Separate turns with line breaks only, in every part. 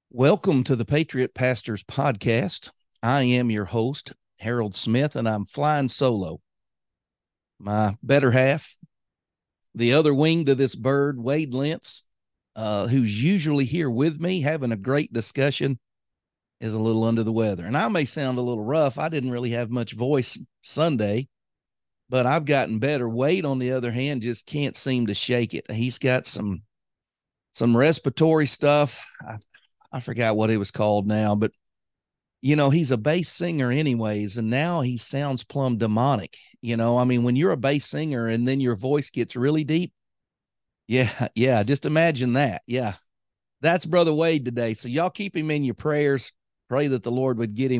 Welcome to the Patriot Pastors Podcast. I am your host, Harold Smith, and I'm flying solo. My better half, the other wing to this bird, Wade Lentz, who's usually here with me having a great discussion, is a little under the weather. And I may sound a little rough. I didn't really have much voice Sunday, but I've gotten better. Wade, on the other hand, just can't seem to shake it. He's got some respiratory stuff. I forgot what it was called now, but he's a bass singer anyways, and now he sounds plumb demonic. I mean, when you're a bass singer and then your voice gets really deep, yeah, just imagine that. Yeah, that's Brother Wade today. So y'all keep him in your prayers. Pray that the Lord would get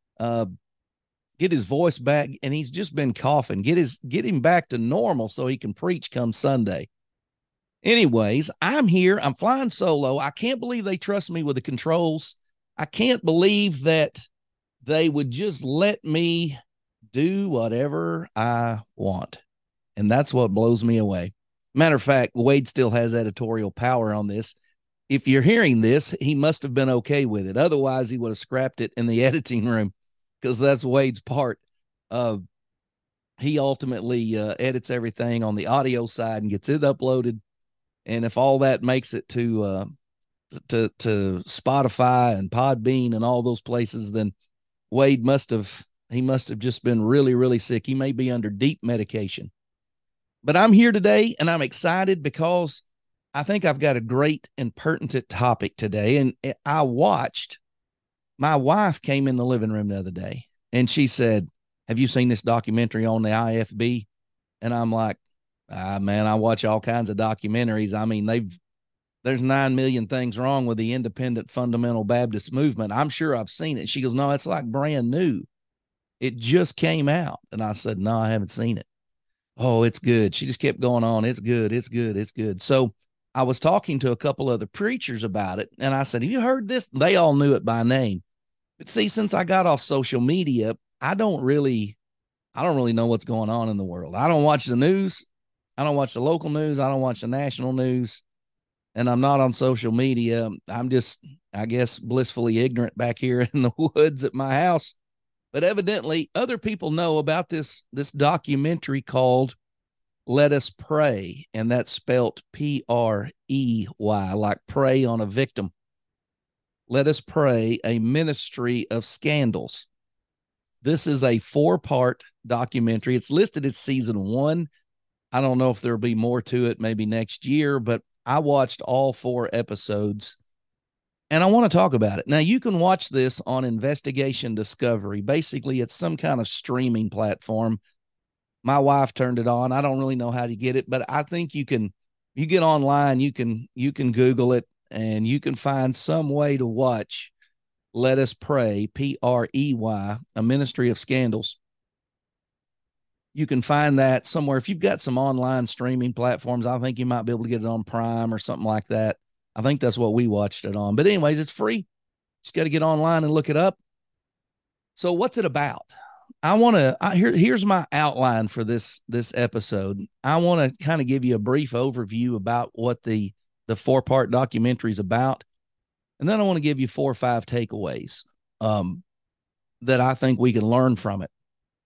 his voice back, and he's just been coughing. Get him back to normal so he can preach come Sunday. Anyways, I'm here. I'm flying solo. I can't believe they trust me with the controls. I can't believe that they would just let me do whatever I want. And that's what blows me away. Matter of fact, Wade still has editorial power on this. If you're hearing this, he must have been okay with it. Otherwise, he would have scrapped it in the editing room, because that's Wade's part. He ultimately edits everything on the audio side and gets it uploaded. And if all that makes it to Spotify and Podbean and all those places, then Wade must have just been really, really sick. He may be under deep medication. But I'm here today, and I'm excited because I think I've got a great and pertinent topic today. And my wife came in the living room the other day, and she said, "Have you seen this documentary on the IFB?" And I'm like, man, I watch all kinds of documentaries. I mean, there's 9 million things wrong with the independent fundamental Baptist movement. I'm sure I've seen it. She goes, "No, it's like brand new. It just came out." And I said, "No, I haven't seen it." "Oh, it's good." She just kept going on. "It's good. It's good. It's good." So I was talking to a couple other preachers about it, and I said, "Have you heard this?" They all knew it by name. But see, since I got off social media, I don't really know what's going on in the world. I don't watch the news. I don't watch the local news. I don't watch the national news. And I'm not on social media. I'm just, I guess, blissfully ignorant back here in the woods at my house. But evidently, other people know about this documentary called Let Us Pray. And that's spelt Prey, like prey on a victim. Let Us Pray, a ministry of scandals. This is a 4-part documentary. It's listed as season 1. I don't know if there'll be more to it maybe next year, but I watched all 4 episodes, and I want to talk about it. Now, you can watch this on Investigation Discovery. Basically, it's some kind of streaming platform. My wife turned it on. I don't really know how to get it, but I think you get online, you can Google it, and you can find some way to watch Let Us Pray, Prey, a ministry of scandals. You can find that somewhere. If you've got some online streaming platforms, I think you might be able to get it on Prime or something like that. I think that's what we watched it on. But anyways, it's free. Just got to get online and look it up. So what's it about? Here's my outline for this episode. I want to kind of give you a brief overview about what the 4-part documentary is about. And then I want to give you 4 or 5 takeaways that I think we can learn from it.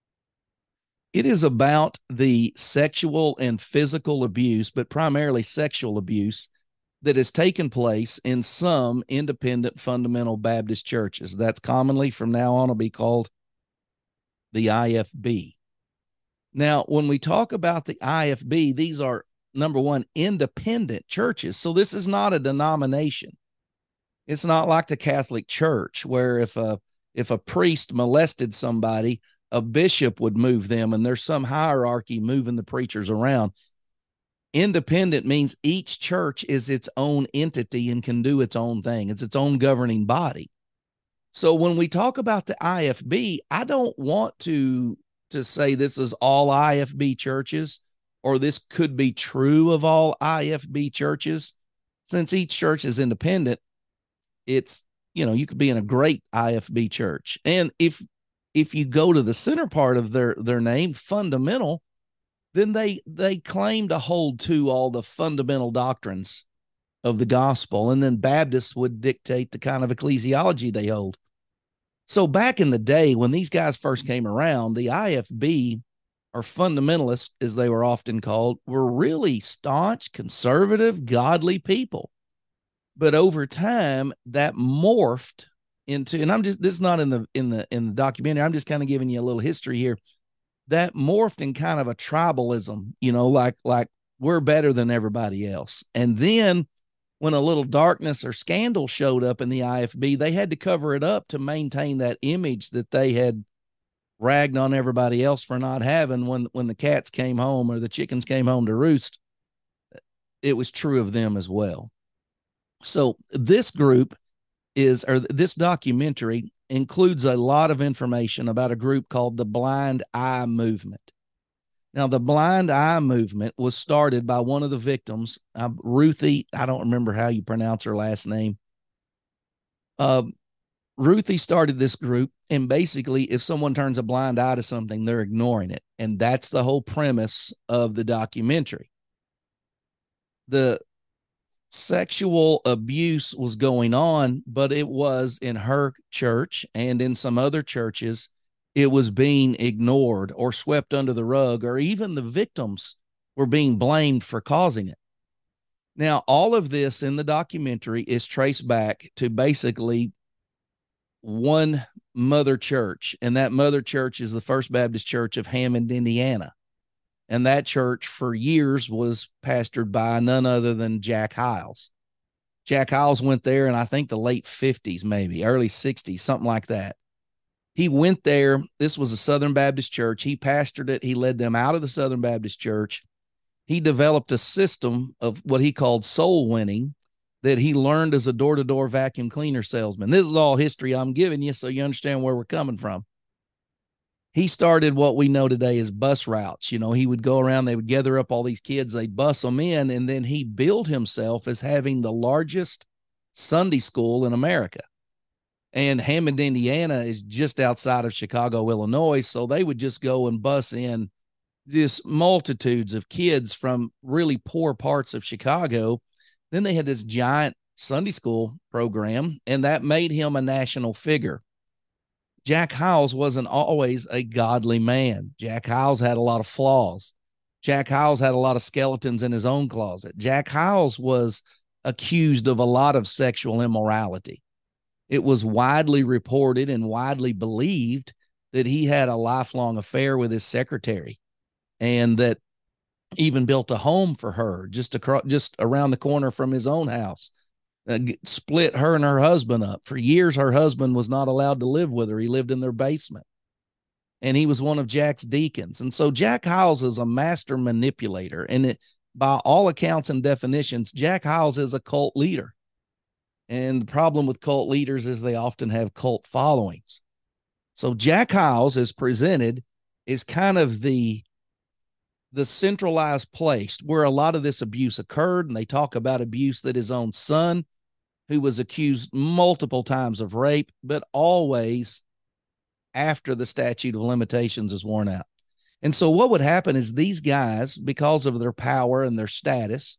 It is about the sexual and physical abuse, but primarily sexual abuse, that has taken place in some independent fundamental Baptist churches. That's commonly from now on will be called the IFB. Now, when we talk about the IFB, these are, number one, independent churches. So this is not a denomination. It's not like the Catholic Church, where if a priest molested somebody, a bishop would move them, and there's some hierarchy moving the preachers around. Independent means each church is its own entity and can do its own thing. It's its own governing body. So when we talk about the IFB, I don't want to say this is all IFB churches, or this could be true of all IFB churches. Since each church is independent, it's, you could be in a great IFB church. And if you go to the center part of their name, fundamental, then they claim to hold to all the fundamental doctrines of the gospel. And then Baptists would dictate the kind of ecclesiology they hold. So back in the day when these guys first came around, the IFB, or fundamentalists, as they were often called, were really staunch, conservative, godly people. But over time, that morphed into, and this is not in the documentary. I'm just kind of giving you a little history here. That morphed in kind of a tribalism, like we're better than everybody else. And then when a little darkness or scandal showed up in the IFB, they had to cover it up to maintain that image that they had ragged on everybody else for not having. When the cats came home or the chickens came home to roost, it was true of them as well. So this documentary includes a lot of information about a group called the Blind Eye Movement. Now, the Blind Eye Movement was started by one of the victims, Ruthie. I don't remember how you pronounce her last name. Ruthie started this group, and basically, if someone turns a blind eye to something, they're ignoring it. And that's the whole premise of the documentary. The sexual abuse was going on, but it was in her church and in some other churches. It was being ignored or swept under the rug, or even the victims were being blamed for causing it. Now, all of this in the documentary is traced back to basically one mother church, and that mother church is the First Baptist Church of Hammond, Indiana. And that church for years was pastored by none other than Jack Hyles. Jack Hyles went there in, I think, the late 50s, maybe early 60s, something like that. He went there. This was a Southern Baptist church. He pastored it. He led them out of the Southern Baptist church. He developed a system of what he called soul winning that he learned as a door-to-door vacuum cleaner salesman. This is all history I'm giving you so you understand where we're coming from. He started what we know today as bus routes. He would go around, they would gather up all these kids, they'd bus them in, and then he billed himself as having the largest Sunday school in America. And Hammond, Indiana is just outside of Chicago, Illinois, so they would just go and bus in just multitudes of kids from really poor parts of Chicago. Then they had this giant Sunday school program, and that made him a national figure. Jack Hyles wasn't always a godly man. Jack Hyles had a lot of flaws. Jack Hyles had a lot of skeletons in his own closet. Jack Hyles was accused of a lot of sexual immorality. It was widely reported and widely believed that he had a lifelong affair with his secretary, and that even built a home for her just around the corner from his own house. Split her and her husband up. For years, her husband was not allowed to live with her. He lived in their basement, and he was one of Jack's deacons. And so Jack Hyles is a master manipulator, and by all accounts and definitions, Jack Hyles is a cult leader. And the problem with cult leaders is they often have cult followings. So Jack Hyles is presented as kind of the centralized place where a lot of this abuse occurred. And they talk about abuse that his own son, who was accused multiple times of rape, but always after the statute of limitations is worn out. And so what would happen is these guys, because of their power and their status,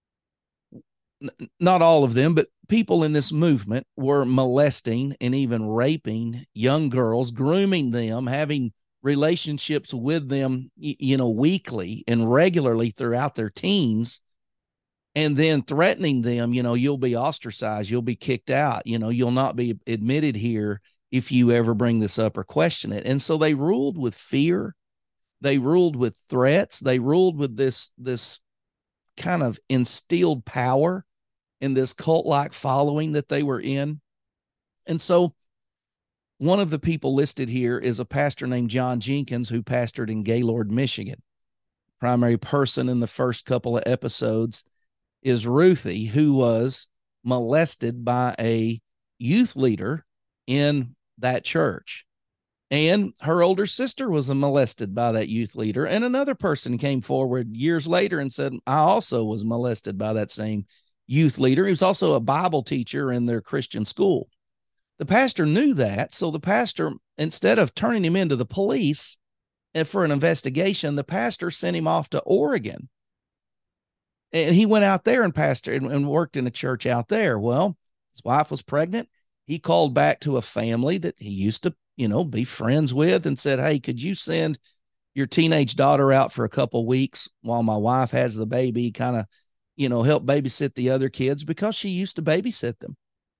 not all of them, but people in this movement were molesting and even raping young girls, grooming them, having relationships with them, weekly and regularly throughout their teens, and then threatening them, you'll be ostracized, you'll be kicked out, you'll not be admitted here if you ever bring this up or question it. And so they ruled with fear. They ruled with threats. They ruled with this kind of instilled power in this cult-like following that they were in. And so one of the people listed here is a pastor named John Jenkins, who pastored in Gaylord, Michigan. Primary person in the first couple of episodes is Ruthie, who was molested by a youth leader in that church. And her older sister was molested by that youth leader. And another person came forward years later and said, I also was molested by that same youth leader. He was also a Bible teacher in their Christian school. The pastor knew that. So the pastor, instead of turning him into the police and for an investigation, the pastor sent him off to Oregon And he went out there and pastored and worked in a church out there. Well, his wife was pregnant. He called back to a family that he used to, be friends with and said, "Hey, could you send your teenage daughter out for a couple weeks while my wife has the baby, kind of, help babysit the other kids," because she used to babysit them.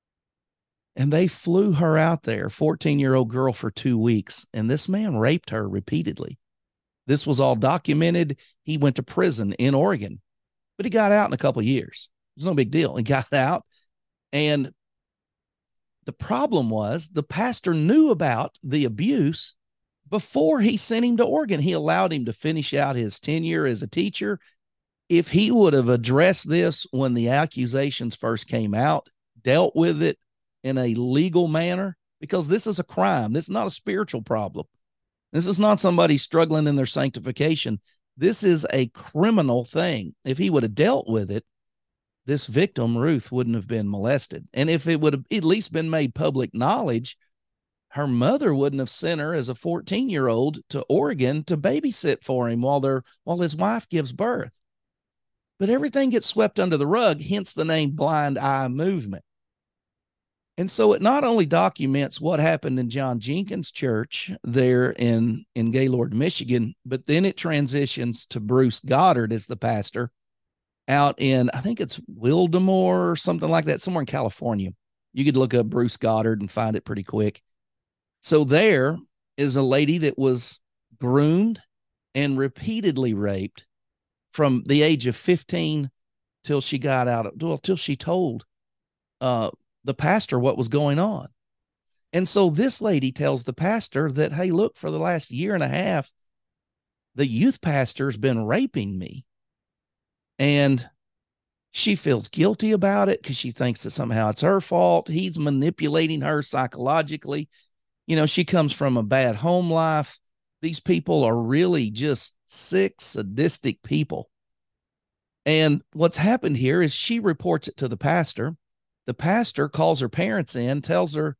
And they flew her out there, 14-year-old girl, for 2 weeks. And this man raped her repeatedly. This was all documented. He went to prison in Oregon, but he got out in a couple of years. It was no big deal. He got out. And the problem was the pastor knew about the abuse before he sent him to Oregon. He allowed him to finish out his tenure as a teacher. If he would have addressed this when the accusations first came out, dealt with it in a legal manner, because this is a crime. This is not a spiritual problem. This is not somebody struggling in their sanctification. This is a criminal thing. If he would have dealt with it, this victim, Ruth, wouldn't have been molested. And if it would have at least been made public knowledge, her mother wouldn't have sent her as a 14-year-old to Oregon to babysit for him while his wife gives birth. But everything gets swept under the rug, hence the name Blind Eye Movement. And so it not only documents what happened in John Jenkins Church there in Gaylord, Michigan, but then it transitions to Bruce Goddard as the pastor out in, I think it's Wildemore or something like that, somewhere in California. You could look up Bruce Goddard and find it pretty quick. So there is a lady that was groomed and repeatedly raped from the age of 15 till she got out, till she told the pastor what was going on. And so this lady tells the pastor that, "Hey, look, for the last year and a half, the youth pastor's been raping me." And she feels guilty about it because she thinks that somehow it's her fault. He's manipulating her psychologically. She comes from a bad home life. These people are really just sick, sadistic people. And what's happened here is she reports it to the pastor. The pastor calls her parents in, tells the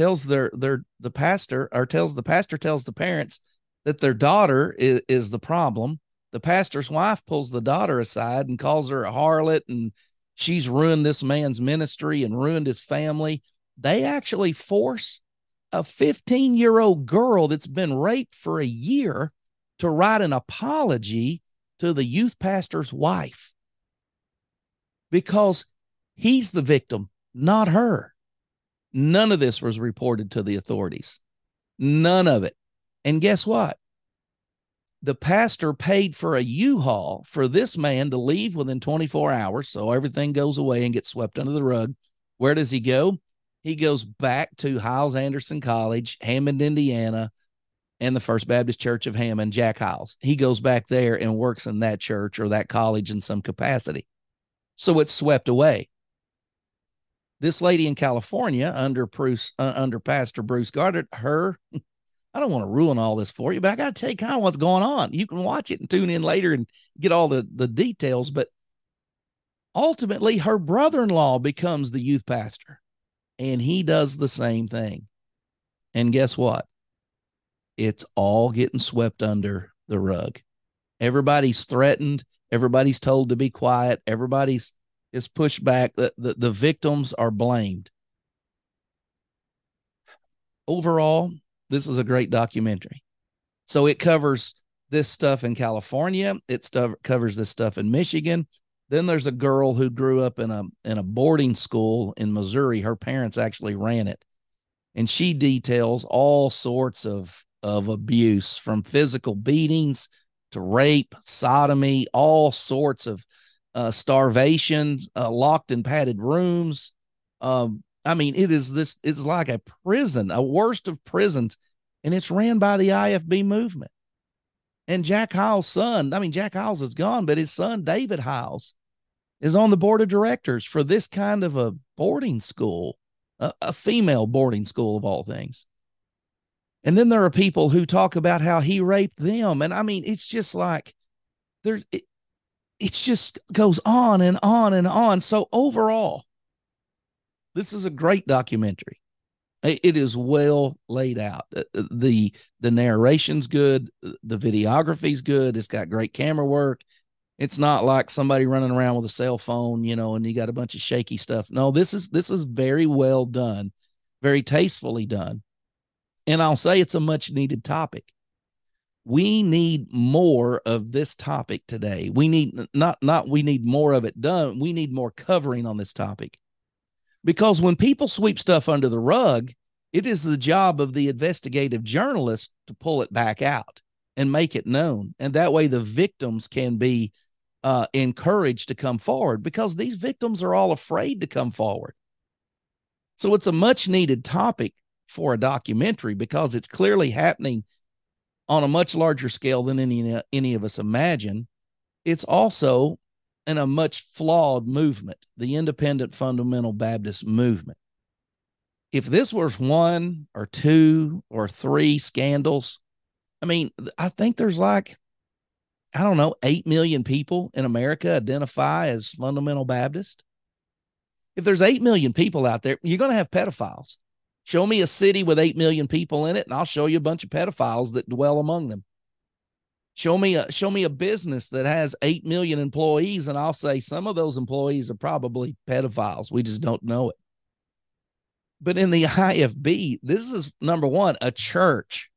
pastor tells the parents that their daughter is the problem. The pastor's wife pulls the daughter aside and calls her a harlot, and she's ruined this man's ministry and ruined his family. They actually force a 15-year-old girl that's been raped for a year to write an apology to the youth pastor's wife, because he's the victim, not her. None of this was reported to the authorities. None of it. And guess what? The pastor paid for a U-Haul for this man to leave within 24 hours. So everything goes away and gets swept under the rug. Where does he go? He goes back to Hyles-Anderson College, Hammond, Indiana, and the First Baptist Church of Hammond, Jack Hyles. He goes back there and works in that church or that college in some capacity. So it's swept away. This lady in California under Pastor Bruce Goddard, I don't want to ruin all this for you, but I got to tell you kind of what's going on. You can watch it and tune in later and get all the details. But ultimately, her brother-in-law becomes the youth pastor, and he does the same thing. And guess what? It's all getting swept under the rug. Everybody's threatened. Everybody's told to be quiet. Everybody's is pushed back. The victims are blamed. Overall, this is a great documentary. So it covers this stuff in California. It covers this stuff in Michigan. Then there's a girl who grew up in a boarding school in Missouri. Her parents actually ran it. And she details all sorts of abuse, from physical beatings to rape, sodomy, all sorts of starvation, locked in padded rooms. It's like a prison, a worst of prisons, and it's ran by the IFB movement. And Jack Hyles' son, Jack Hyles is gone, but his son, David Hyles, is on the board of directors for this kind of a boarding school, a female boarding school of all things. And then there are people who talk about how he raped them. And it's just like it just goes on and on and on. So overall, this is a great documentary. It is well laid out. The narration's good. The videography's good. It's got great camera work. It's not like somebody running around with a cell phone, and you got a bunch of shaky stuff. No, this is very well done, very tastefully done. And I'll say it's a much needed topic. We need more of this topic today. We need not we need more of it done. We need more covering on this topic. Because when people sweep stuff under the rug, it is the job of the investigative journalist to pull it back out and make it known. And that way the victims can be encouraged to come forward, because these victims are all afraid to come forward. So it's a much needed topic for a documentary, because it's clearly happening on a much larger scale than any of us imagine. It's also in a much flawed movement, the Independent Fundamental Baptist movement. If this was one or two or three scandals, I mean, I think there's like, I don't know, 8 million people in America identify as fundamental Baptist. If there's 8 million people out there, you're going to have pedophiles. Show me a city with 8 million people in it, and I'll show you a bunch of pedophiles that dwell among them. Show me a business that has 8 million employees, and I'll say some of those employees are probably pedophiles. We just don't know it. But in the IFB, this is, number one, a church.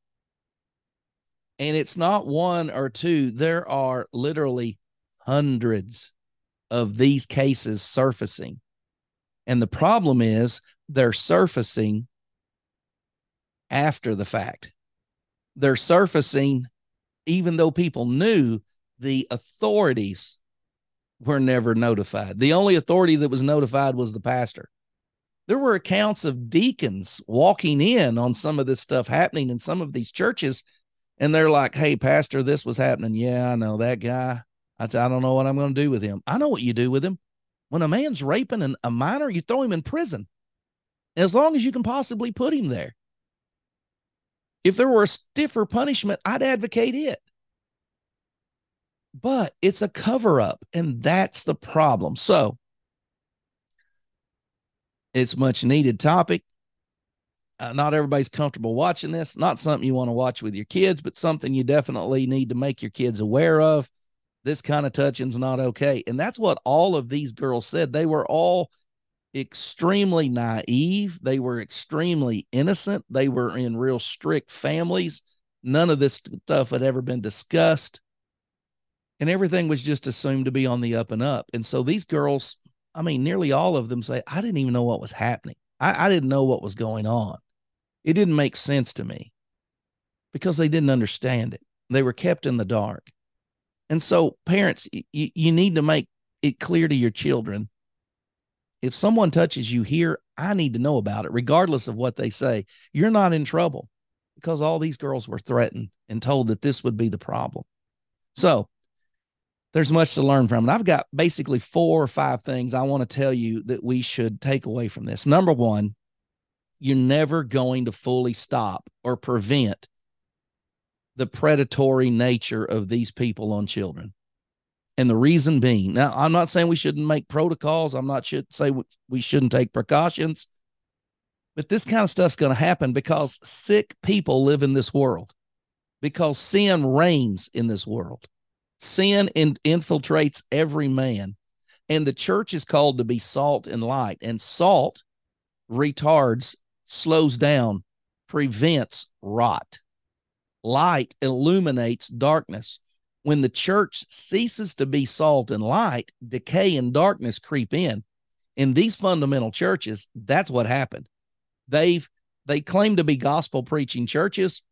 And it's not one or two. There are literally hundreds of these cases surfacing. And the problem is they're surfacing after the fact. They're surfacing even though people knew. The authorities were never notified. The only authority that was notified was the pastor. There were accounts of deacons walking in on some of this stuff happening in some of these churches, and they're like, hey, pastor, this was happening. Yeah, I know that guy. I don't know what I'm going to do with him. I know what you do with him. When a man's raping a minor, you throw him in prison, as long as you can possibly put him there. If there were a stiffer punishment, I'd advocate it. But it's a cover-up, and that's the problem. So it's much needed topic. Not everybody's comfortable watching this. Not something you want to watch with your kids, but something you definitely need to make your kids aware of. This kind of touching's not okay. And that's what all of these girls said. They were all extremely naive. They were extremely innocent. They were in real strict families. None of this stuff had ever been discussed. And everything was just assumed to be on the up and up. And so these girls, I mean, nearly all of them say, I didn't even know what was happening. I didn't know what was going on. It didn't make sense to me, because they didn't understand it. They were kept in the dark. And so parents, you need to make it clear to your children, if someone touches you here, I need to know about it, regardless of what they say. You're not in trouble, because all these girls were threatened and told that this would be the problem. So there's much to learn from it. I've got basically 4 or 5 things I want to tell you that we should take away from this. Number one, you're never going to fully stop or prevent the predatory nature of these people on children. And the reason being, now, I'm not saying we shouldn't make protocols. I'm not should say we shouldn't take precautions, but this kind of stuff's going to happen because sick people live in this world, because sin reigns in this world. Sin infiltrates every man, and the church is called to be salt and light, and salt retards, slows down, prevents rot. Light illuminates darkness. When the church ceases to be salt and light, decay and darkness creep in. In these fundamental churches, that's what happened. They claim to be gospel preaching churches,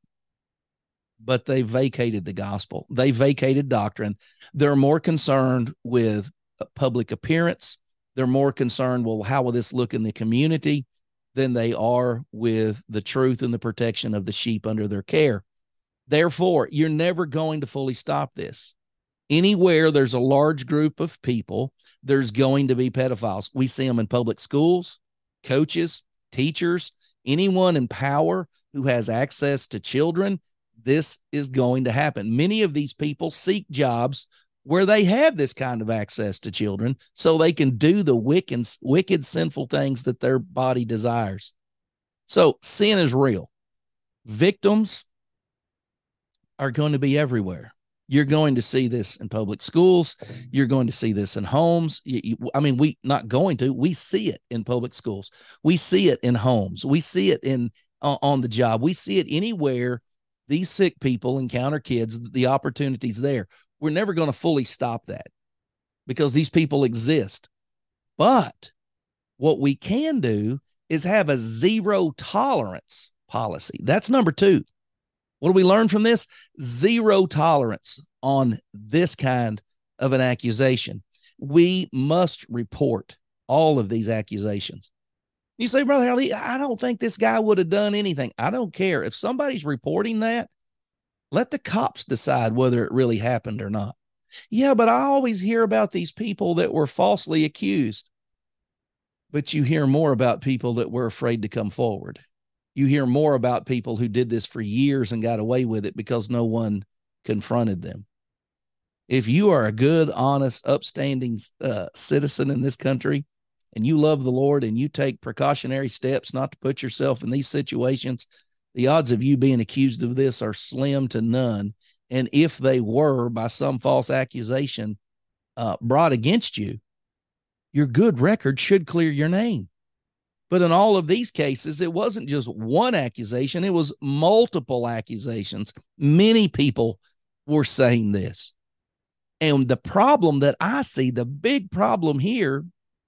but they vacated the gospel. They vacated doctrine. They're more concerned with public appearance. They're more concerned, well, how will this look in the community, than they are with the truth and the protection of the sheep under their care. Therefore, you're never going to fully stop this. Anywhere there's a large group of people, there's going to be pedophiles. We see them in public schools, coaches, teachers, anyone in power who has access to children. This is going to happen. Many of these people seek jobs where they have this kind of access to children so they can do the wicked, sinful things that their body desires. So sin is real. Victims are going to be everywhere. You're going to see this in public schools. You're going to see this in homes. We not going to, we see it in public schools. We see it in homes. We see it on the job. We see it anywhere these sick people encounter kids, the opportunities there. We're never going to fully stop that because these people exist. But what we can do is have a zero tolerance policy. That's number 2. What do we learn from this? Zero tolerance on this kind of an accusation. We must report all of these accusations. You say, Brother Harley, I don't think this guy would have done anything. I don't care. If somebody's reporting that, let the cops decide whether it really happened or not. Yeah, but I always hear about these people that were falsely accused. But you hear more about people that were afraid to come forward. You hear more about people who did this for years and got away with it because no one confronted them. If you are a good, honest, upstanding citizen in this country and you love the Lord and you take precautionary steps not to put yourself in these situations, the odds of you being accused of this are slim to none. And if they were by some false accusation brought against you, your good record should clear your name. But in all of these cases, it wasn't just one accusation. It was multiple accusations. Many people were saying this. And the problem that I see, the big problem here,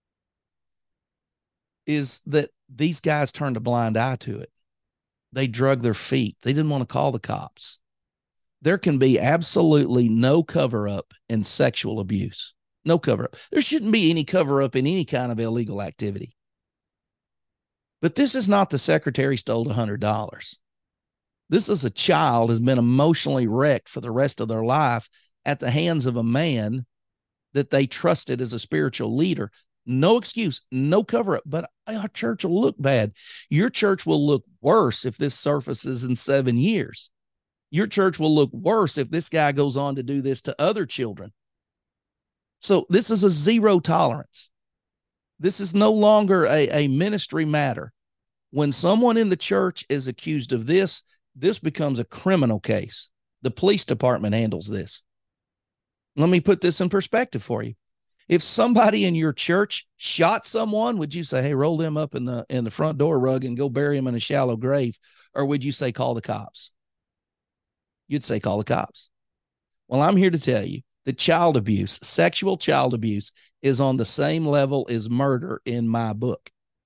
is that these guys turned a blind eye to it. They drug their feet. They didn't want to call the cops. There can be absolutely no cover-up in sexual abuse. No cover-up. There shouldn't be any cover-up in any kind of illegal activity. But this is not the secretary stole $100. This is a child who's been emotionally wrecked for the rest of their life at the hands of a man that they trusted as a spiritual leader. No excuse, no cover up, but our church will look bad. Your church will look worse if this surfaces in 7 years. Your church will look worse if this guy goes on to do this to other children. So this is a zero tolerance. This is no longer a ministry matter. When someone in the church is accused of this, this becomes a criminal case. The police department handles this. Let me put this in perspective for you. If somebody in your church shot someone, would you say, hey, roll them up in the front door rug and go bury him in a shallow grave? Or would you say, call the cops? You'd say, call the cops. Well, I'm here to tell you that child abuse, sexual child abuse, is on the same level as murder in my book.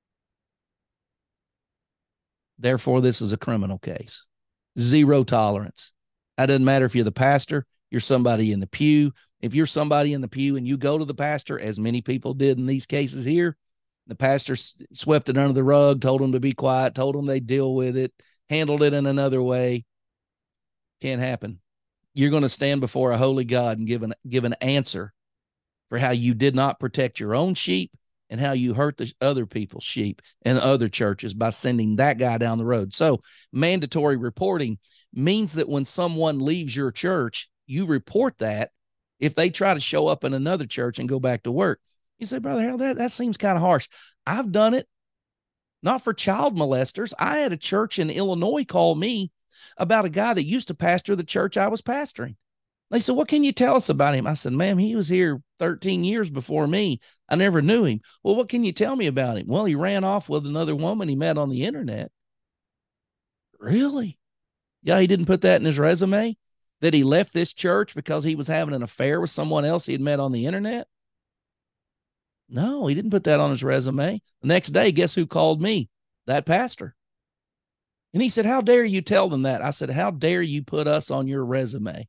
Therefore, this is a criminal case. Zero tolerance. It doesn't matter if you're the pastor, you're somebody in the pew. If you're somebody in the pew and you go to the pastor, as many people did in these cases here, the pastor swept it under the rug, told them to be quiet, told them they'd deal with it, handled it in another way. Can't happen. You're going to stand before a holy God and give an answer for how you did not protect your own sheep and how you hurt the other people's sheep and other churches by sending that guy down the road. So mandatory reporting means that when someone leaves your church, you report that if they try to show up in another church and go back to work. You say, Brother Harold, that seems kind of harsh. I've done it, not for child molesters. I had a church in Illinois call me about a guy that used to pastor the church I was pastoring. They said, what can you tell us about him? I said, ma'am, he was here 13 years before me. I never knew him. Well, what can you tell me about him? Well, he ran off with another woman he met on the internet. Really? Yeah, he didn't put that in his resume, that he left this church because he was having an affair with someone else he had met on the internet? No, he didn't put that on his resume. The next day, guess who called me? That pastor. And he said, how dare you tell them that? I said, how dare you put us on your resume?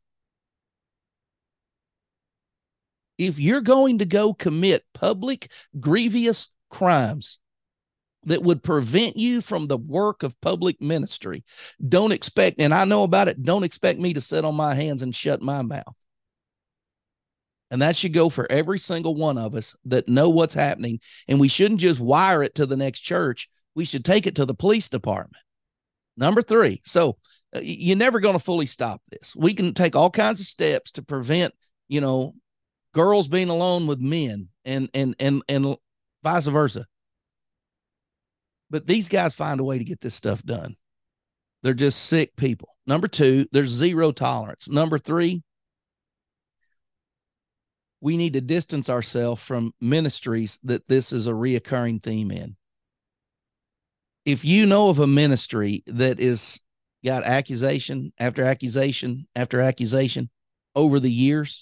If you're going to go commit public, grievous crimes that would prevent you from the work of public ministry, don't expect, and I know about it, don't expect me to sit on my hands and shut my mouth. And that should go for every single one of us that know what's happening. And we shouldn't just wire it to the next church. We should take it to the police department. Number 3. So you're never going to fully stop this. We can take all kinds of steps to prevent, girls being alone with men and vice versa. But these guys find a way to get this stuff done. They're just sick people. Number 2, there's zero tolerance. Number 3, we need to distance ourselves from ministries that this is a reoccurring theme in. If you know of a ministry that is got accusation after accusation after accusation over the years,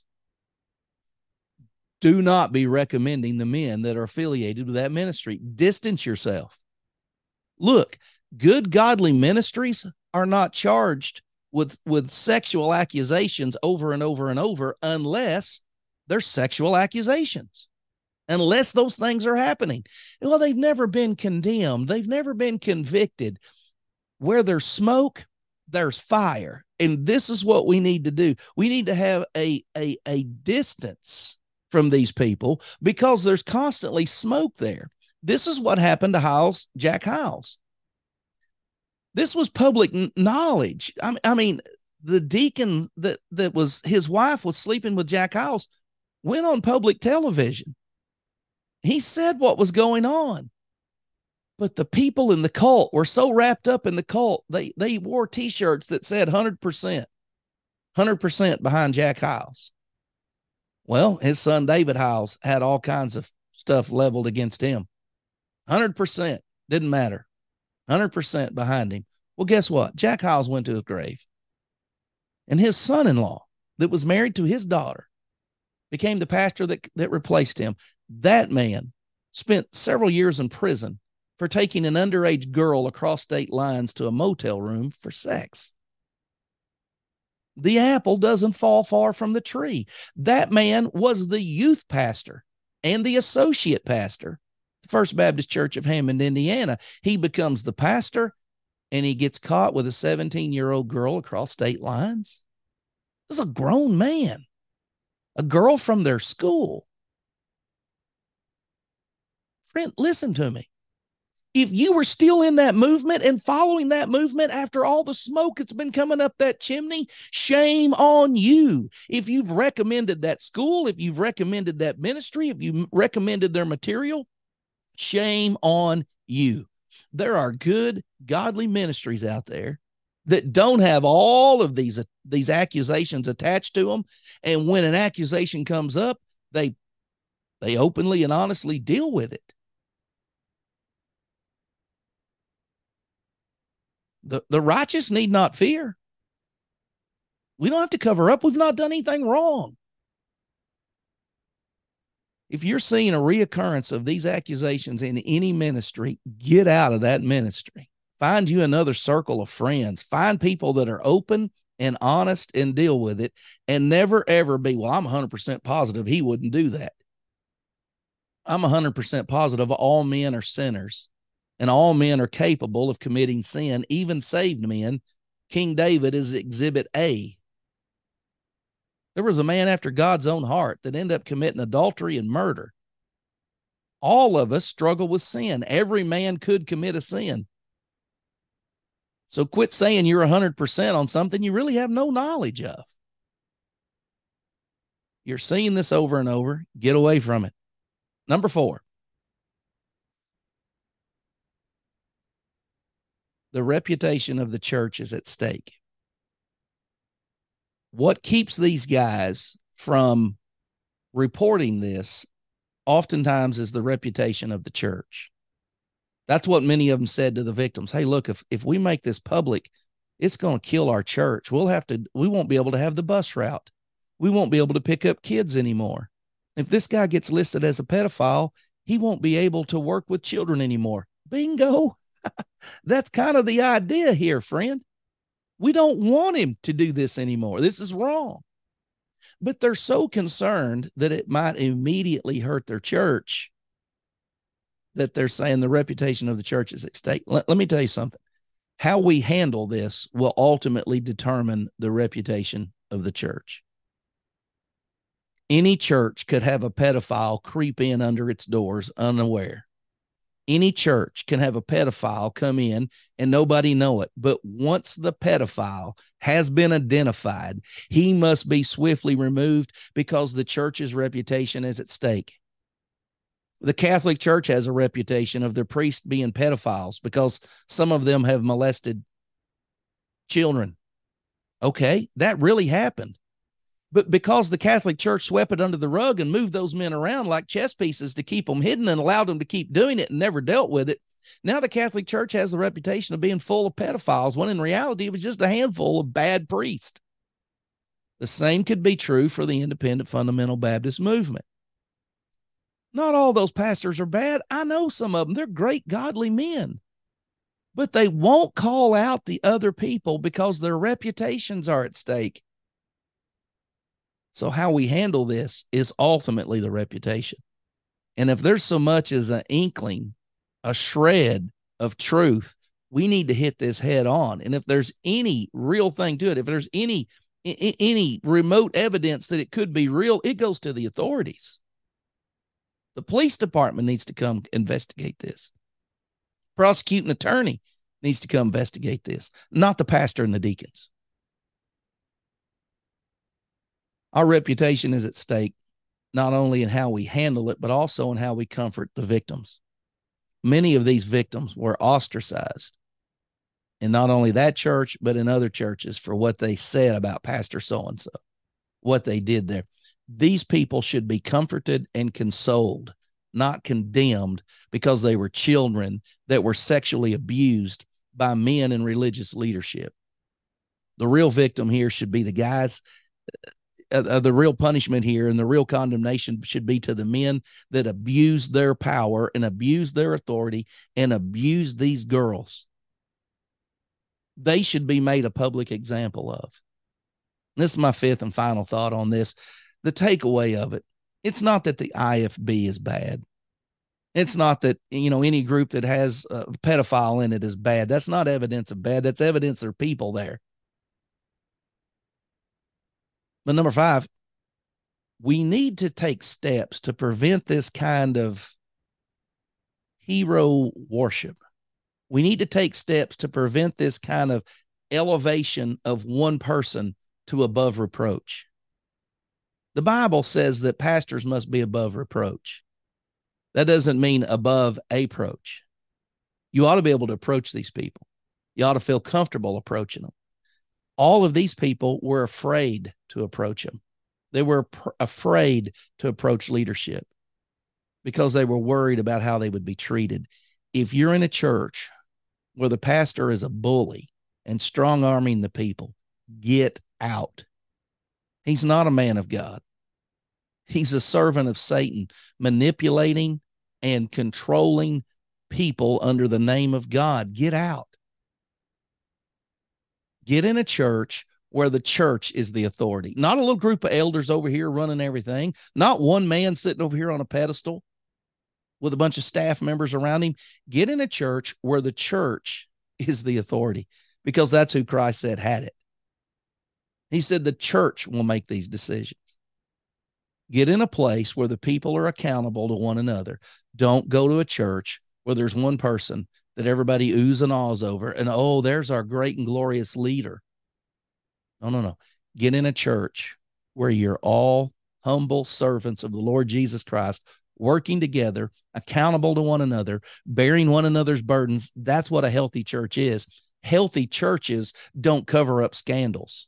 do not be recommending the men that are affiliated with that ministry. Distance yourself. Look, good godly ministries are not charged with sexual accusations over and over and over unless they're sexual accusations, unless those things are happening. Well, they've never been condemned. They've never been convicted. Where there's smoke, there's fire. And this is what we need to do. We need to have a distance from these people because there's constantly smoke there. This is what happened to Jack Hyles. This was public knowledge. I mean, the deacon that was his wife was sleeping with Jack Hyles went on public television. He said what was going on. But the people in the cult were so wrapped up in the cult, they wore T-shirts that said 100% behind Jack Hyles. Well, his son David Hyles had all kinds of stuff leveled against him. 100%, didn't matter. 100% behind him. Well, guess what? Jack Hyles went to his grave. And his son-in-law that was married to his daughter became the pastor that replaced him. That man spent several years in prison for taking an underage girl across state lines to a motel room for sex. The apple doesn't fall far from the tree. That man was the youth pastor and the associate pastor, the First Baptist Church of Hammond, Indiana. He becomes the pastor, and he gets caught with a 17-year-old girl across state lines. This is a grown man, a girl from their school. Friend, listen to me. If you were still in that movement and following that movement after all the smoke that's been coming up that chimney, shame on you. If you've recommended that school, if you've recommended that ministry, if you recommended their material, shame on you. There are good, godly ministries out there that don't have all of these accusations attached to them. And when an accusation comes up, they openly and honestly deal with it. The righteous need not fear. We don't have to cover up. We've not done anything wrong. If you're seeing a reoccurrence of these accusations in any ministry, get out of that ministry. Find you another circle of friends. Find people that are open and honest and deal with it, and never, ever be, well, I'm 100% positive he wouldn't do that. I'm 100% positive all men are sinners. And all men are capable of committing sin, even saved men. King David is exhibit A. There was a man after God's own heart that ended up committing adultery and murder. All of us struggle with sin. Every man could commit a sin. So quit saying you're 100% on something you really have no knowledge of. You're seeing this over and over. Get away from it. Number 4. The reputation of the church is at stake. What keeps these guys from reporting this oftentimes is the reputation of the church. That's what many of them said to the victims. Hey, look, if we make this public, it's going to kill our church. We won't be able to have the bus route. We won't be able to pick up kids anymore. If this guy gets listed as a pedophile, he won't be able to work with children anymore. Bingo. That's kind of the idea here, friend. We don't want him to do this anymore. This is wrong. But they're so concerned that it might immediately hurt their church that they're saying the reputation of the church is at stake. Let me tell you something. How we handle this will ultimately determine the reputation of the church. Any church could have a pedophile creep in under its doors unaware. Any church can have a pedophile come in and nobody know it. But once the pedophile has been identified, he must be swiftly removed because the church's reputation is at stake. The Catholic Church has a reputation of their priests being pedophiles because some of them have molested children. Okay, that really happened. But because the Catholic Church swept it under the rug and moved those men around like chess pieces to keep them hidden and allowed them to keep doing it and never dealt with it, now the Catholic Church has the reputation of being full of pedophiles, when in reality it was just a handful of bad priests. The same could be true for the independent fundamental Baptist movement. Not all those pastors are bad. I know some of them. They're great, godly men. But they won't call out the other people because their reputations are at stake. So how we handle this is ultimately the reputation. And if there's so much as an inkling, a shred of truth, we need to hit this head on. And if there's any real thing to it, if there's any remote evidence that it could be real, it goes to the authorities. The police department needs to come investigate this. Prosecuting attorney needs to come investigate this, not the pastor and the deacons. Our reputation is at stake, not only in how we handle it, but also in how we comfort the victims. Many of these victims were ostracized in not only that church, but in other churches for what they said about Pastor so-and-so, what they did there. These people should be comforted and consoled, not condemned because they were children that were sexually abused by men in religious leadership. The real victim here should be the guys. The real punishment here and the real condemnation should be to the men that abused their power and abused their authority and abused these girls. They should be made a public example of. This is my fifth and final thought on this. The takeaway of it, it's not that the IFB is bad. It's not that, any group that has a pedophile in it is bad. That's not evidence of bad. That's evidence there are people there. But number 5, we need to take steps to prevent this kind of hero worship. We need to take steps to prevent this kind of elevation of one person to above reproach. The Bible says that pastors must be above reproach. That doesn't mean above approach. You ought to be able to approach these people. You ought to feel comfortable approaching them. All of these people were afraid to approach him. They were afraid to approach leadership because they were worried about how they would be treated. If you're in a church where the pastor is a bully and strong-arming the people, get out. He's not a man of God. He's a servant of Satan, manipulating and controlling people under the name of God. Get out. Get in a church where the church is the authority, not a little group of elders over here running everything, not one man sitting over here on a pedestal with a bunch of staff members around him. Get in a church where the church is the authority, because that's who Christ said had it. He said the church will make these decisions. Get in a place where the people are accountable to one another. Don't go to a church where there's one person that everybody oohs and ahs over, and, oh, there's our great and glorious leader. No. Get in a church where you're all humble servants of the Lord Jesus Christ, working together, accountable to one another, bearing one another's burdens. That's what a healthy church is. Healthy churches don't cover up scandals.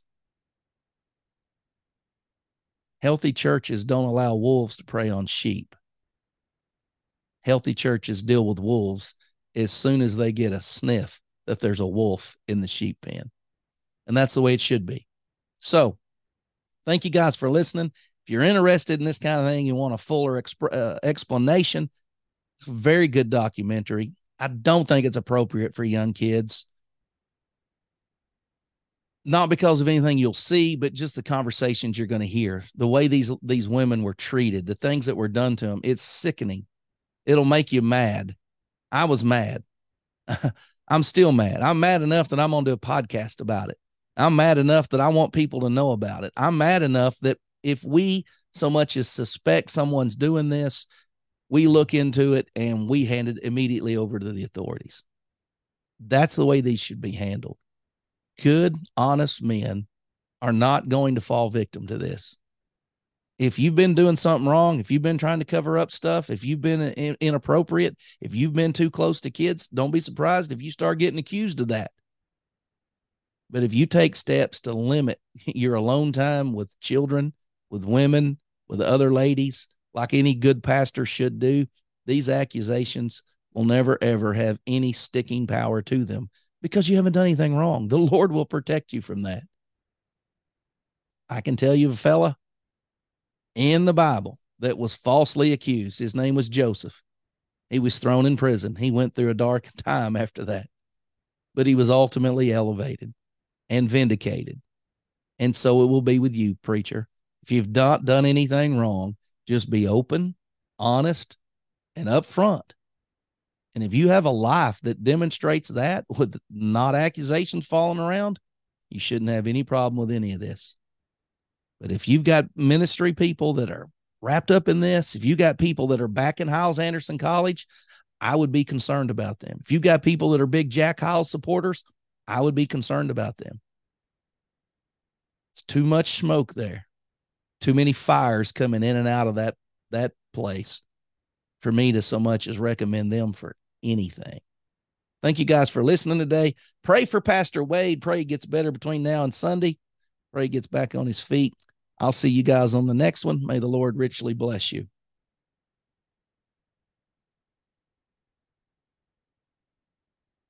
Healthy churches don't allow wolves to prey on sheep. Healthy churches deal with wolves as soon as they get a sniff that there's a wolf in the sheep pen. And that's the way it should be. So thank you guys for listening. If you're interested in this kind of thing, you want a fuller explanation, it's a very good documentary. I don't think it's appropriate for young kids. Not because of anything you'll see, but just the conversations you're going to hear, the way these women were treated, the things that were done to them. It's sickening. It'll make you mad. I was mad. I'm still mad. I'm mad enough that I'm going to do a podcast about it. I'm mad enough that I want people to know about it. I'm mad enough that if we so much as suspect someone's doing this, we look into it and we hand it immediately over to the authorities. That's the way these should be handled. Good, honest men are not going to fall victim to this. If you've been doing something wrong, if you've been trying to cover up stuff, if you've been inappropriate, if you've been too close to kids, don't be surprised if you start getting accused of that. But if you take steps to limit your alone time with children with women, with other ladies, like any good pastor should do, these accusations will never, ever have any sticking power to them because you haven't done anything wrong. The Lord will protect you from that. I can tell you a fella in the Bible that was falsely accused. His name was Joseph. He was thrown in prison. He went through a dark time after that, but he was ultimately elevated and vindicated. And so it will be with you, preacher. If you've not done anything wrong, just be open, honest, and upfront. And if you have a life that demonstrates that with not accusations falling around, you shouldn't have any problem with any of this. But if you've got ministry people that are wrapped up in this, if you got people that are back in Hyles-Anderson College, I would be concerned about them. If you've got people that are big Jack Hyles supporters, I would be concerned about them. It's too much smoke there. Too many fires coming in and out of that place for me to so much as recommend them for anything. Thank you guys for listening today. Pray for Pastor Wade. Pray he gets better between now and Sunday. Pray he gets back on his feet. I'll see you guys on the next one. May the Lord richly bless you.